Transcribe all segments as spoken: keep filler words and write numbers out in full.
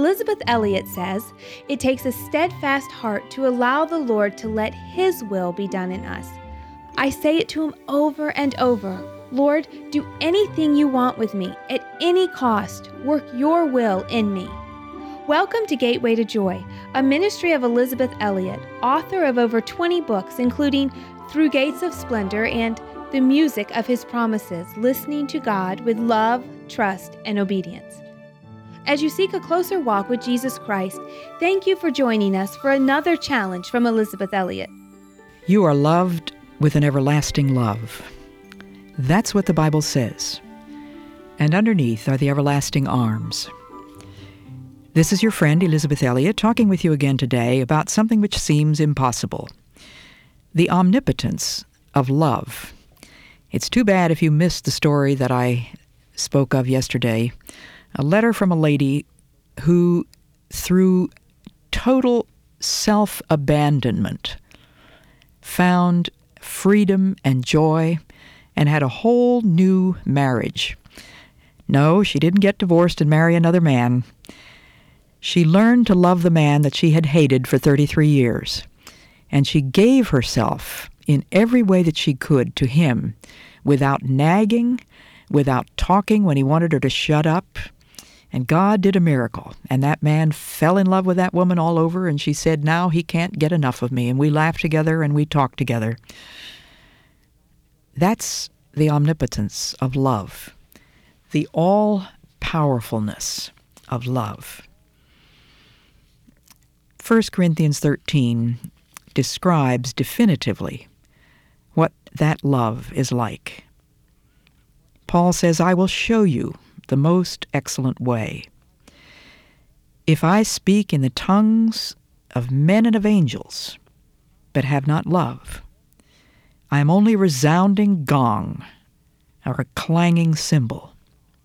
Elisabeth Elliot says, "It takes a steadfast heart to allow the Lord to let His will be done in us. I say it to Him over and over. Lord, do anything you want with me, at any cost. Work your will in me." Welcome to Gateway to Joy, a ministry of Elisabeth Elliot, author of over twenty books, including Through Gates of Splendor and The Music of His Promises, Listening to God with Love, Trust, and Obedience. As you seek a closer walk with Jesus Christ, thank you for joining us for another challenge from Elisabeth Elliot. You are loved with an everlasting love. That's what the Bible says. And underneath are the everlasting arms. This is your friend Elisabeth Elliot talking with you again today about something which seems impossible. The omnipotence of love. It's too bad if you missed the story that I spoke of yesterday. A letter from a lady who, through total self-abandonment, found freedom and joy and had a whole new marriage. No, she didn't get divorced and marry another man. She learned to love the man that she had hated for thirty-three years, and she gave herself in every way that she could to him, without nagging, without talking when he wanted her to shut up. And God did a miracle, and that man fell in love with that woman all over, and she said, now he can't get enough of me, and we laughed together and we talked together. That's the omnipotence of love, the all-powerfulness of love. First Corinthians thirteen describes definitively what that love is like. Paul says, I will show you the most excellent way. If I speak in the tongues of men and of angels, but have not love, I am only a resounding gong or a clanging cymbal.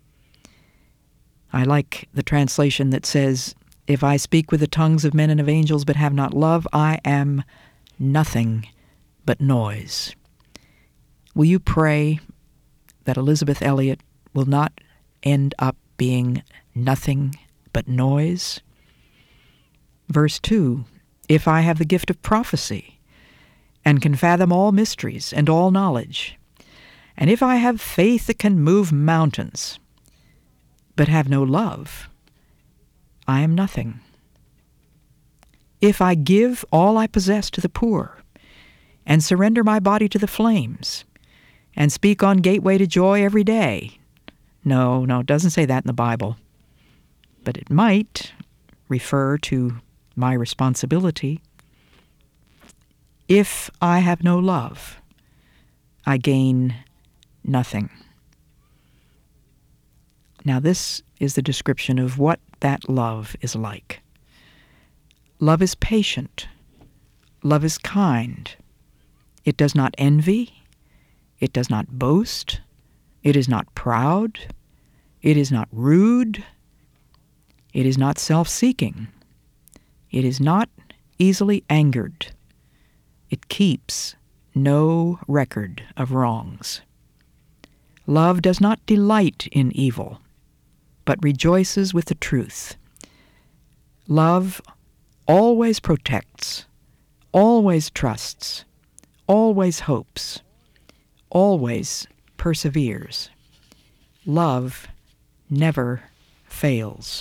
I like the translation that says, if I speak with the tongues of men and of angels but have not love, I am nothing but noise. Will you pray that Elisabeth Elliot will not end up being nothing but noise? Verse two, if I have the gift of prophecy and can fathom all mysteries and all knowledge, and if I have faith that can move mountains, but have no love, I am nothing. If I give all I possess to the poor, and surrender my body to the flames, and speak on Gateway to Joy every day. No, no, it doesn't say that in the Bible. But it might refer to my responsibility. If I have no love, I gain nothing. Now this is the description of what that love is like. Love is patient. Love is kind. It does not envy. It does not boast. It is not proud. It is not rude. It is not self-seeking. It is not easily angered. It keeps no record of wrongs. Love does not delight in evil, but rejoices with the truth. Love always protects, always trusts, always hopes, always perseveres. Love never fails.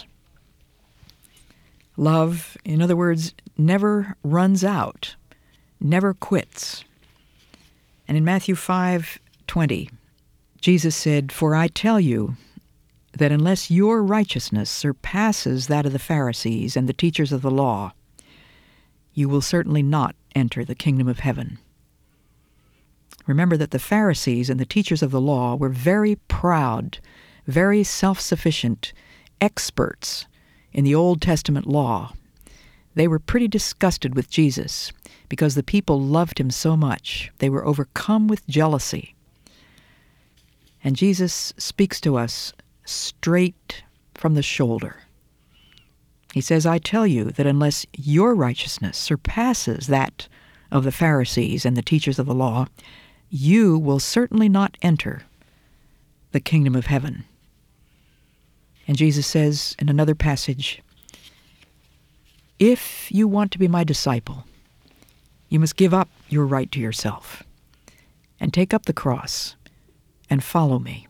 Love, in other words, never runs out, never quits. And in Matthew five twenty, Jesus said, "For I tell you that unless your righteousness surpasses that of the Pharisees and the teachers of the law, you will certainly not enter the kingdom of heaven." Remember that the Pharisees and the teachers of the law were very proud, very self-sufficient, experts in the Old Testament law. They were pretty disgusted with Jesus because the people loved him so much. They were overcome with jealousy. And Jesus speaks to us straight from the shoulder. He says, I tell you that unless your righteousness surpasses that of the Pharisees and the teachers of the law, you will certainly not enter the kingdom of heaven. And Jesus says in another passage, If you want to be my disciple, you must give up your right to yourself and take up the cross and follow me.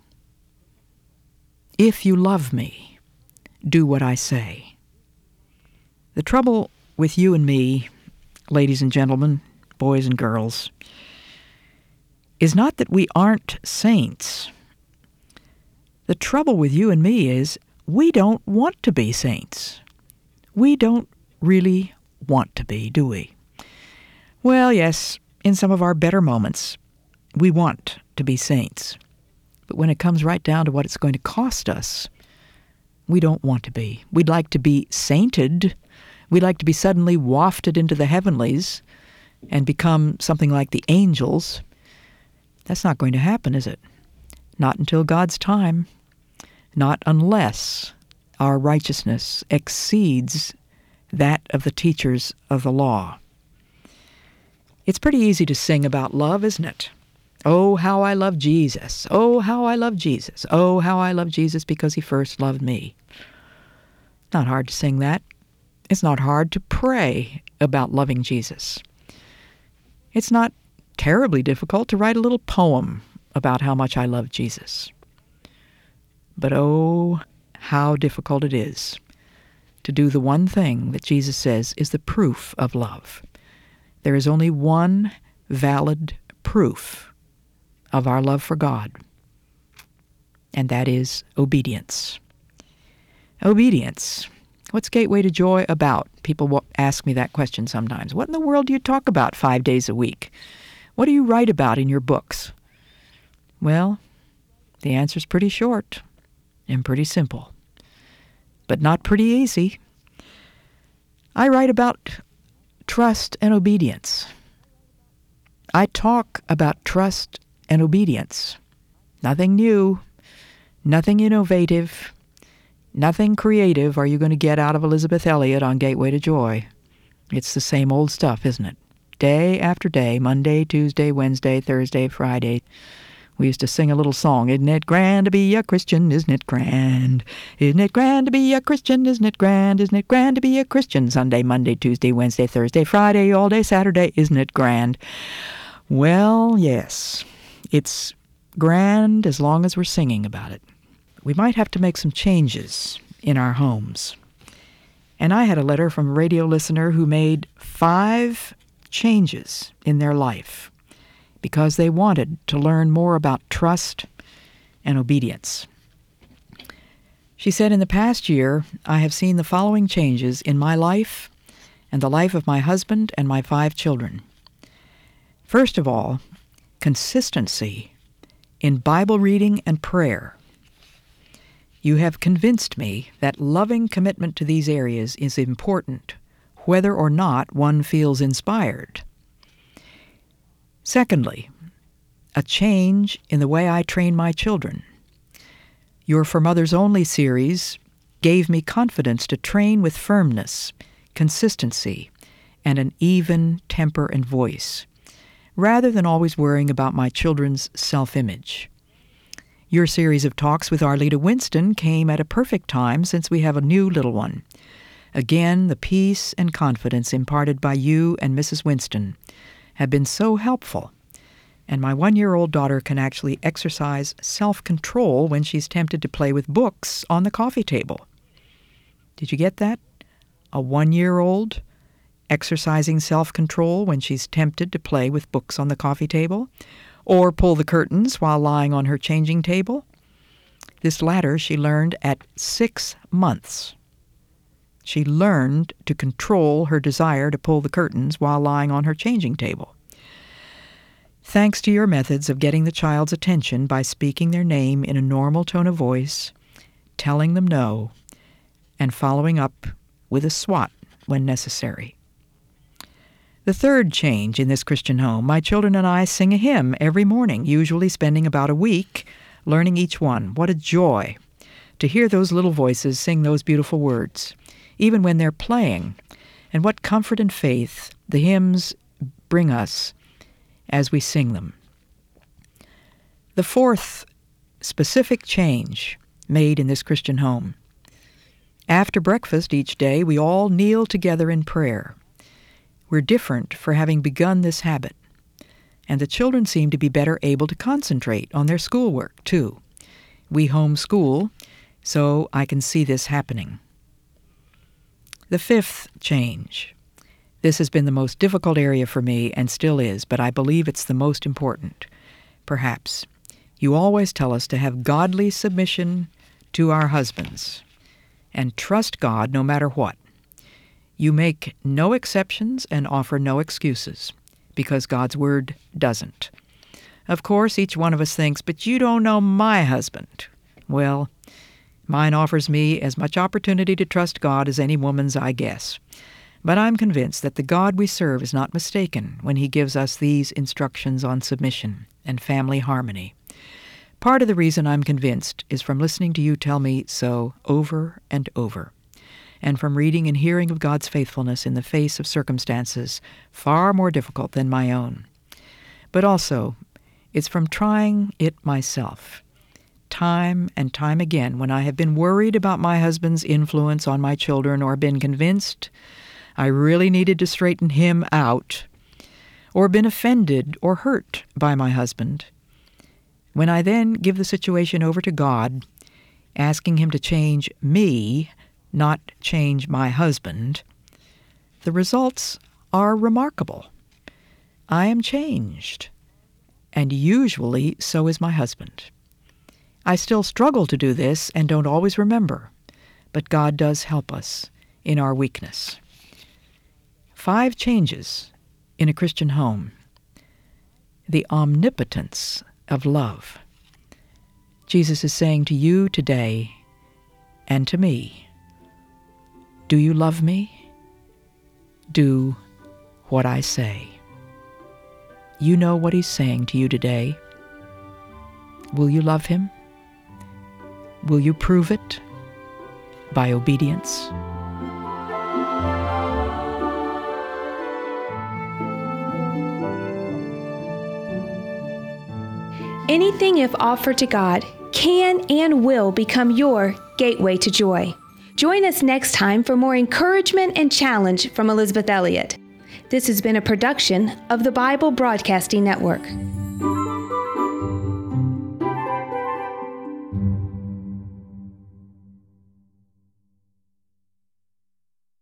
If you love me, do what I say. The trouble with you and me, ladies and gentlemen, boys and girls, is not that we aren't saints. The trouble with you and me is we don't want to be saints. We don't really want to be, do we? Well, yes, in some of our better moments, we want to be saints. But when it comes right down to what it's going to cost us, we don't want to be. We'd like to be sainted. We'd like to be suddenly wafted into the heavenlies and become something like the angels. That's not going to happen, is it? Not until God's time. Not unless our righteousness exceeds that of the teachers of the law. It's pretty easy to sing about love, isn't it? Oh, how I love Jesus. Oh, how I love Jesus. Oh, how I love Jesus because he first loved me. Not hard to sing that. It's not hard to pray about loving Jesus. It's not terribly difficult to write a little poem about how much I love Jesus. But oh, how difficult it is to do the one thing that Jesus says is the proof of love. There is only one valid proof of our love for God, and that is obedience. Obedience. What's Gateway to Joy about? People ask me that question sometimes. What in the world do you talk about five days a week? What do you write about in your books? Well, the answer's pretty short and pretty simple, but not pretty easy. I write about trust and obedience. I talk about trust and obedience. Nothing new, nothing innovative, nothing creative are you going to get out of Elizabeth Elliot on Gateway to Joy. It's the same old stuff, isn't it? Day after day, Monday, Tuesday, Wednesday, Thursday, Friday. We used to sing a little song, isn't it grand to be a Christian, isn't it grand? Isn't it grand to be a Christian, isn't it grand? Isn't it grand to be a Christian? Sunday, Monday, Tuesday, Wednesday, Thursday, Friday, all day Saturday, isn't it grand? Well, yes, it's grand as long as we're singing about it. We might have to make some changes in our homes. And I had a letter from a radio listener who made five changes in their life because they wanted to learn more about trust and obedience. She said, in the past year, I have seen the following changes in my life and the life of my husband and my five children. First of all, consistency in Bible reading and prayer. You have convinced me that loving commitment to these areas is important, whether or not one feels inspired. Secondly, a change in the way I train my children. Your For Mothers Only series gave me confidence to train with firmness, consistency, and an even temper and voice, rather than always worrying about my children's self-image. Your series of talks with Arleta Winston came at a perfect time since we have a new little one. Again, the peace and confidence imparted by you and Missus Winston have been so helpful, and my one-year-old daughter can actually exercise self-control when she's tempted to play with books on the coffee table. Did you get that? A one-year-old exercising self-control when she's tempted to play with books on the coffee table, or pull the curtains while lying on her changing table? This latter she learned at six months. She learned to control her desire to pull the curtains while lying on her changing table. Thanks to your methods of getting the child's attention by speaking their name in a normal tone of voice, telling them no, and following up with a swat when necessary. The third change in this Christian home, my children and I sing a hymn every morning, usually spending about a week learning each one. What a joy to hear those little voices sing those beautiful words, even when they're playing. And what comfort and faith the hymns bring us as we sing them. The fourth specific change made in this Christian home After breakfast each day, we all kneel together in prayer. We're different for having begun this habit, and the children seem to be better able to concentrate on their schoolwork, too. We homeschool, so I can see this happening. The fifth change. This has been the most difficult area for me and still is, but I believe it's the most important. Perhaps. You always tell us to have godly submission to our husbands and trust God no matter what. You make no exceptions and offer no excuses, because God's Word doesn't. Of course, each one of us thinks, but you don't know my husband. Well, mine offers me as much opportunity to trust God as any woman's, I guess. But I'm convinced that the God we serve is not mistaken when he gives us these instructions on submission and family harmony. Part of the reason I'm convinced is from listening to you tell me so over and over, and from reading and hearing of God's faithfulness in the face of circumstances far more difficult than my own. But also, it's from trying it myself, time and time again, when I have been worried about my husband's influence on my children or been convinced I really needed to straighten him out, or been offended or hurt by my husband. When I then give the situation over to God, asking him to change me, not change my husband, the results are remarkable. I am changed, and usually so is my husband. I still struggle to do this and don't always remember, but God does help us in our weakness. Five changes in a Christian home. The omnipotence of love. Jesus is saying to you today and to me, do you love me? Do what I say. You know what he's saying to you today. Will you love him? Will you prove it by obedience? Anything, if offered to God, can and will become your gateway to joy. Join us next time for more encouragement and challenge from Elizabeth Elliot. This has been a production of the Bible Broadcasting Network.